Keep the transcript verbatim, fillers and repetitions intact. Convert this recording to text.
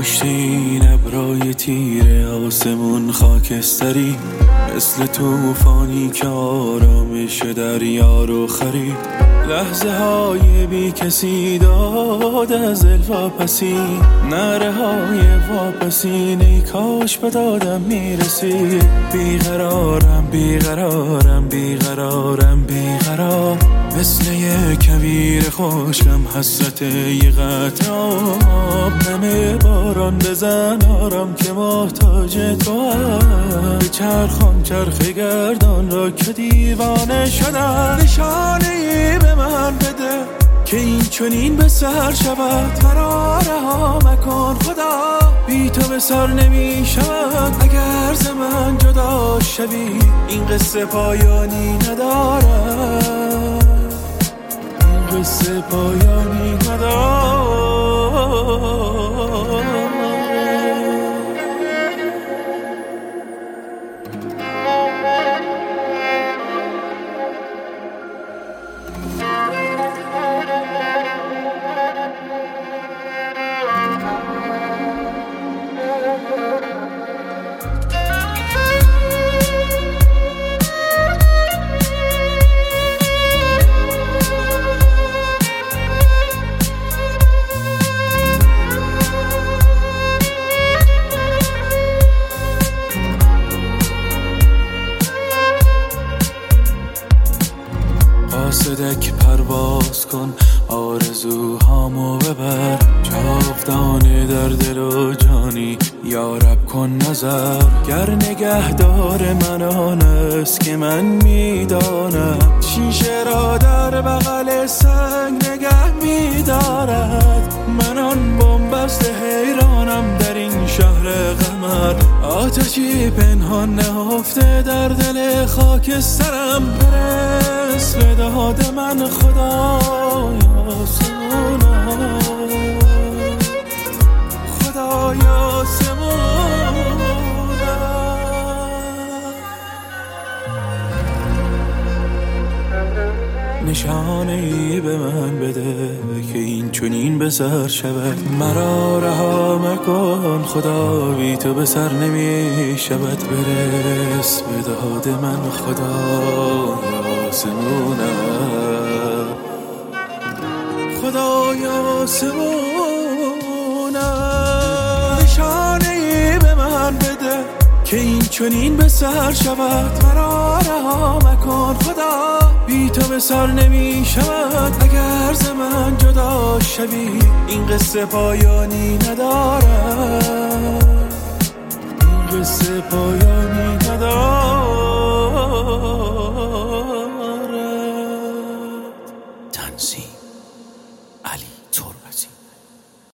پشت این ابرای تیره آسمون خاکستری، مثل توفانی که آرامش دریا رو خرید. لحظه های بی کسی داد از الواپسی، نره های واپسین ای کاش به دادم میرسید. بیقرارم بیقرارم بیقرارم بیقرار، مثل یه کویر خشکم حسرت یه قطره آب. نمه باران بزن آرام که محتاج تو هم، به چرخان چرخ گردان را که دیوانه شدم. نشانه ای به من بده که این چنین به سر شود، مرا رها مکن خدا، بی تو به سر نمی شود. اگر ز من جدا شوی این قصه پایانی ندارد، این قصه پایانی ندارد. قاصدک پرواز کن آرزوهامو ببر، جاودانه در دل و جانی یارب کن نظر. گر نگهدار من آن است که من میدانم، شیشه را در بغل سنگ نگه میدارد. من آن بنبست حیرانم در این شهر قمر، آتشی پنهان نهفته در دل خاکسترم. برس به داد من خدایا سمونم، خدایا سمونم. نشانه ای به من بده که این چنین به سر شود، مرا رها مکن خدا، بی تو به سر نمی شود. برس به داد من خدایا سمونم، خدایا سمونم. نشانه ای به من بده که این چنین به سر شود، مرا رها مکن خدا، بی تو به سر نمی شود. اگر ز من جدا شوی این قصه پایانی ندارد، این قصه پایانی ندارد.